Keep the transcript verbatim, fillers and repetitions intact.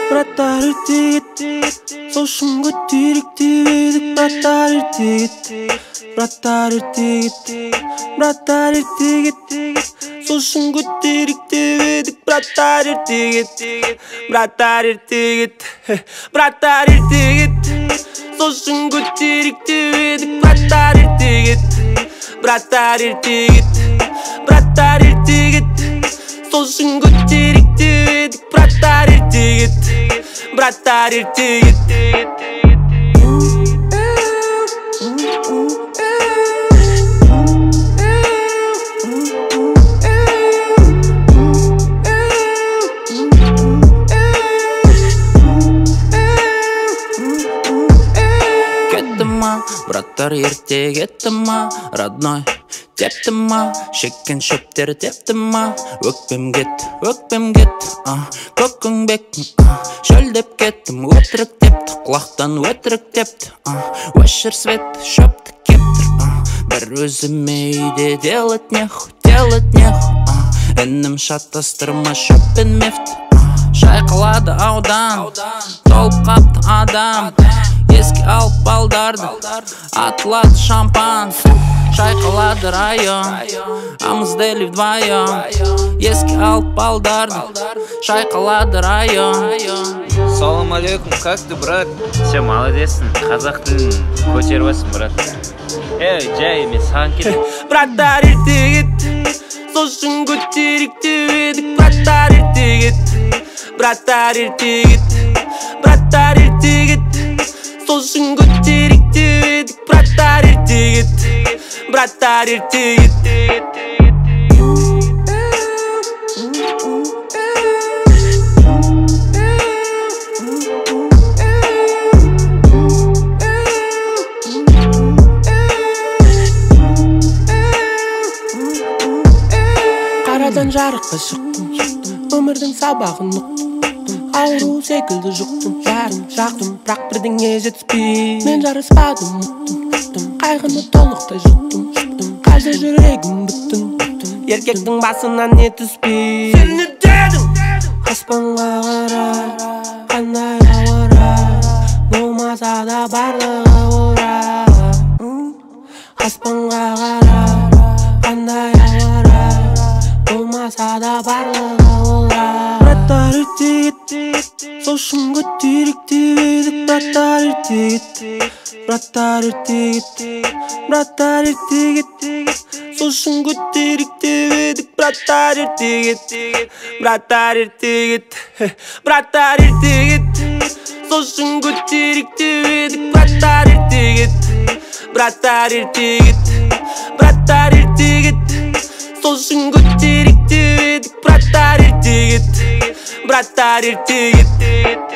Братар ертегет, сошын көтеректеп едік. Братар ертегет, братар ертегет, братар ертегет, сошын көтеректеп едік. Братар ертегет, братар ертегет, братар ертегет, сошын көтеректеп едік. Братар ертегет, братар ертегет, братар ертегет, сошын көтеректеп едік. Братар ертегет, братар ертегет. Братар ерте кетті ма, родной, тепті ма, шеккен шөптер тепті ма. Өкпем кет, өкпем кет, көкіңбек, шөлдеп кеттім. Өтірік тепті, құлақтан өтірік тепті, өшір свет, шөпті кептір. Бір өзіме үйде делать неху, делать неху. Інім шатастырма шөппен мефті. Шайқылады аудан, толып қапты адам. Еске алып балдарды, атылады шампан. Шайқалады район, амыздели вдвоем. Еске алып балдарды, шайқалады район. Салам алейкум, как ты, брат? Все, молодецсің, қазақ тілін көтеріп алсың, брат. Эй, жай, мен саған келем. Братар ертегет, сошын көтеректеп едік. Братар ертегет, братар ертегет, братар ертегет, сошын көтеректеп едік. Братар ертегет, братар ертегет. Қарадан жарыққа шықтым, өмірдің сабағын ұқтым. Ауру секілді жұқтым, жарым жақтым, бірақ бірдеңе жетіспей. Мен жараспадым, ұқтым, қайғыны толықтай жұттым. Қайда жүрегім бүттім, еркектің басынан не түспей. Сен не дедің? Аспанға қара, қандай ауыра, болмаса да барлығы ора. Аспанға қара, қандай ауыра, болмаса да барлығы ора. Братар ертегет, сошын көтеректеп едік. Братар ертегет, братар ертегет, братар ертегет, сошын көтеректеп едік. Братар ертегет, братар ертегет, братар ертегет, сошын көтеректеп едік. Братар ертегет, братар ертегет, братар ертегет, сошын көтеректеп едік. Братар ертегет, братар ертегет.